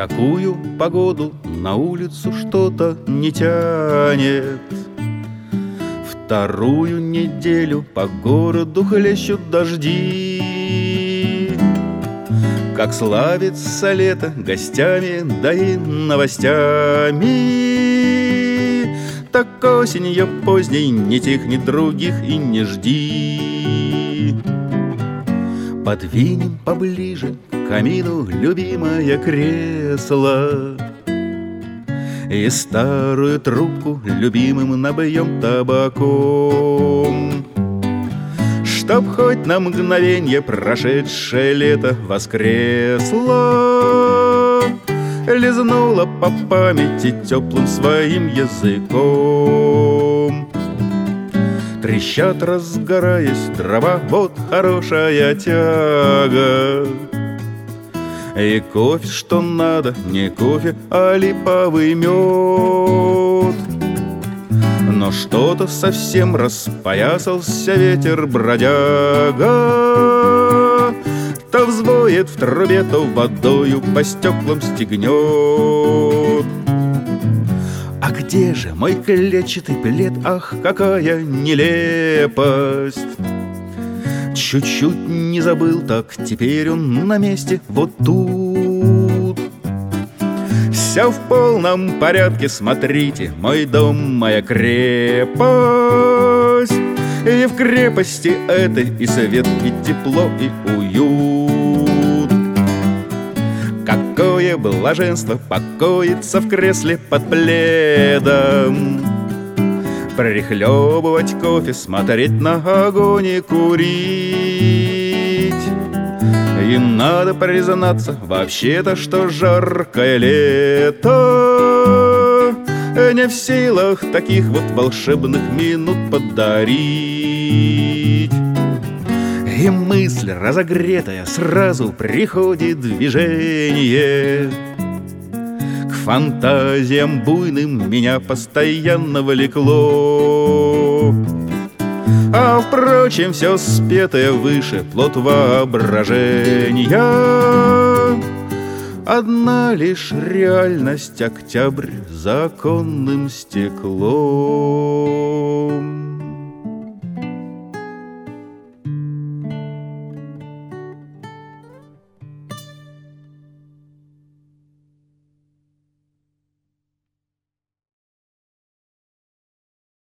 такую погоду на улицу что-то не тянет. Вторую неделю по городу хлещут дожди. Как славится лето гостями, да и новостями, так осенью поздней не тихнет, других и не жди. Подвинем поближе к камину любимое кресло и старую трубку любимым набьем табаком, чтоб хоть на мгновенье прошедшее лето воскресло, лизнуло по памяти теплым своим языком. Трещат, разгораясь, дрова, вот хорошая тяга. И кофе, что надо, не кофе, а липовый мед. Но что-то совсем распоясался ветер бродяга, то взвоет в трубе, то водою по стеклам стегнет. А где же мой клетчатый плед? Ах, какая нелепость! Чуть-чуть не забыл, так теперь он на месте вот тут. Все в полном порядке, смотрите, мой дом, моя крепость. И в крепости этой и свет, и тепло, и уют. Какое блаженство покоиться в кресле под пледом, прихлебывать кофе, смотреть на огонь и курить. И надо признаться, вообще-то, что жаркое лето не в силах таких вот волшебных минут подарить. И мысль разогретая сразу приходит в движение. К фантазиям буйным меня постоянно влекло. А впрочем, все спетое выше плод воображения. Одна лишь реальность — октябрь за оконным стеклом.